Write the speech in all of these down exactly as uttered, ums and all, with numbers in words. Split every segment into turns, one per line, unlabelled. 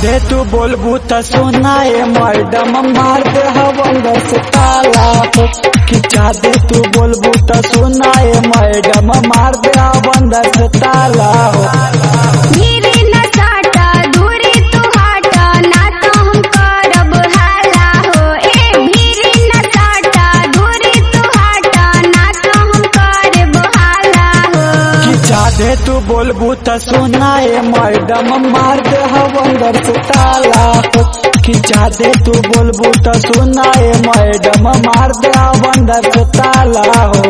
दे तू बोलबू त सुनाए मैडम मार दे हवंगर से ताला खिंचा दे तू बोलबू त सुनाए मैडम मार दे हवंगर से ताला दे तू बोलबू त सुनाए मैडम मार दे हवंगर से ताला खिंचा दे तू बोलबू त सुनाए मैडम मार दे हवंगर से ताला हो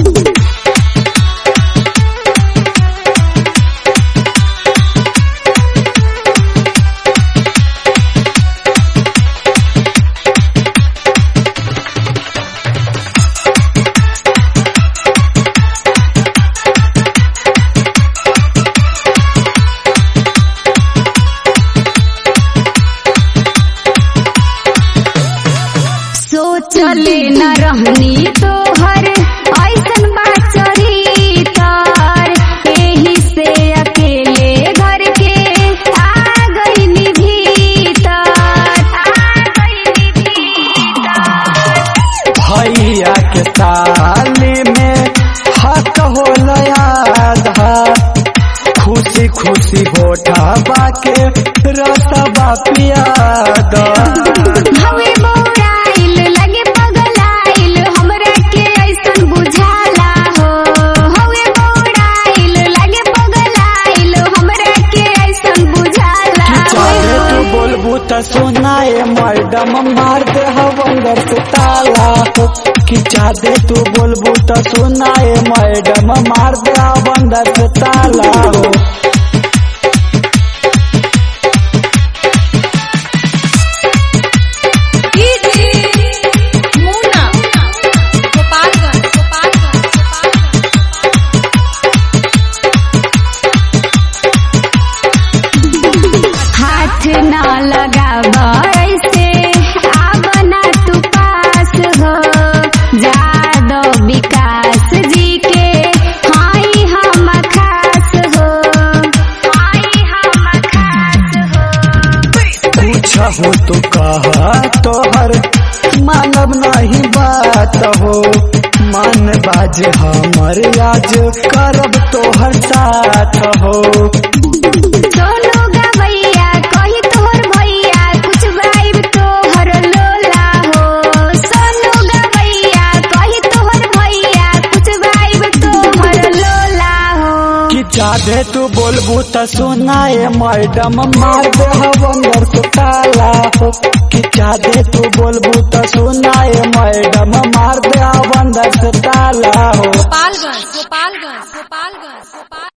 चले न रहनी तो हर ऐसन बात चढ़ी तर एही से अकेले घर के आ गईनी भीतर आ गईनी भीतर
भैया के साली में हक होला आधा खुशी खुशी होठा बाके रसबा पियाद त सुनाए मैडम मार दे हवंगर से ताला खिंचा दे तू बोलबू त सुनाए मैडम मार दे हवंगर से ताला हो
हाथ ना लगावा ऐसे आवना तू पास हो जादो विकास जी के हाई हम खास हो हाई हम खास हो
पूछ हो तो कहा तोहर मानव नहीं बात हो मान बाज हमर आज करब तोहर साथ हो
सोनू गवैया कही तोहर भैया कुछ वाइब तोहर लोला हो सोनू गवैया कही तोहर भैया कुछ वाइब तोहर लोला हो
खिंचा दे तू बोलबू त सुनाए मैडम मार दे हवंगर से ताला खिंचा दे तू बोलबू त सुनाए मैडम मार दे हवंगर से ताला हो
गोपालगंज गोपालगंज गोपालगंज